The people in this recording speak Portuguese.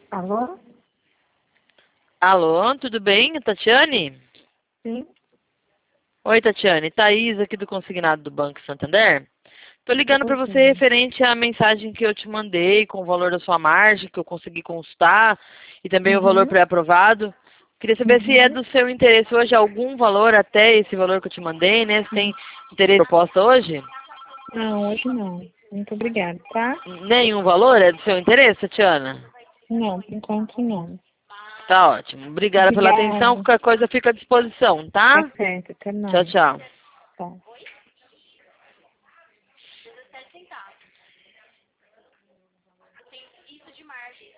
Alô? Alô, tudo bem, Tatiane? Sim? Oi, Tatiane. Thaís aqui do Consignado do Banco Santander. Tô ligando para você Oi. referente à mensagem que eu te mandei com o valor da sua margem, que eu consegui consultar, e também o valor Uhum. pré-aprovado. Queria saber se é Uhum. do seu interesse hoje algum valor até esse valor que eu te mandei, né? Se tem Uhum. interesse em proposta hoje? Não, hoje não. Muito obrigada, tá? Nenhum valor é do seu interesse, Tatiana? Não, por enquanto não. Tá ótimo. Obrigada pela atenção. Obrigada. Qualquer coisa fica à disposição, Tá tá? certo, até Tchau, mais. tchau. Tá.